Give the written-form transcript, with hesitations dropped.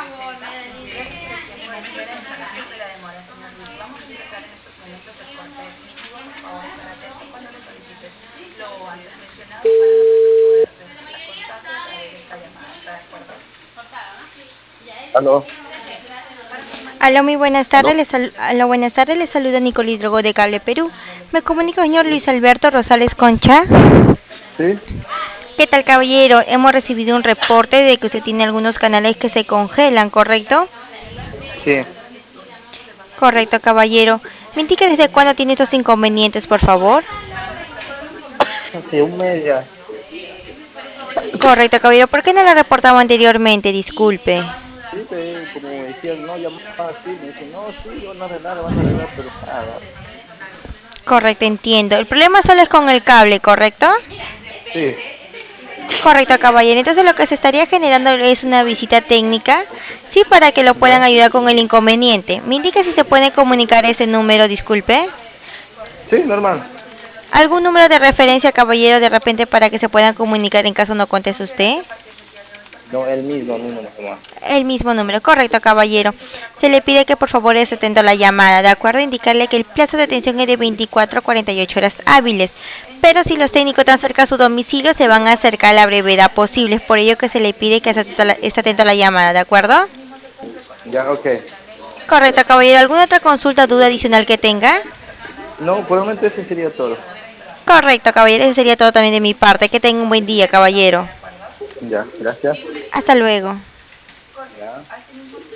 Aló, Aló, muy buenas tardes. aló, Aló, buenas tardes. Les saluda Nicolás Drogo de Cable Perú. Me comunico, señor Luis Alberto Rosales Concha. sí, ¿Qué tal, caballero? Hemos recibido un reporte de que usted tiene algunos canales que se congelan, ¿correcto? sí, Correcto, caballero. ¿Me indica desde cuándo tiene estos inconvenientes, por favor? hace un mes ya. Correcto, caballero. ¿Por qué no lo reportaba anteriormente? Disculpe. Sí, como me decían, no, llamaba así, me dicen, no, sí, van a arreglar, pero nada. Correcto, entiendo. El problema solo es con el cable, ¿correcto? Sí, Correcto, caballero. Entonces lo que se estaría generando es una visita técnica, sí, para que lo puedan ya, ayudar con el inconveniente. Me indica si se puede comunicar ese número, disculpe. sí, normal. ¿Algún número de referencia, caballero, de repente para que se puedan comunicar en caso no conteste usted? No, el mismo número nomás. El mismo número, correcto, caballero. Se le pide que por favor esté atento a la llamada, ¿de acuerdo? Indicarle que el plazo de atención es de 24 a 48 horas hábiles. Pero si los técnicos están cerca a su domicilio, se van a acercar a la brevedad posible. Es por ello que se le pide que esté atento a la llamada, ¿de acuerdo? Ya, ok. Correcto, caballero. ¿Alguna otra consulta, duda adicional que tenga? No, por el momento ese sería todo. Correcto, caballero. Eso sería todo también de mi parte. Que tenga un buen día, caballero. Ya, gracias. Hasta luego. Ya.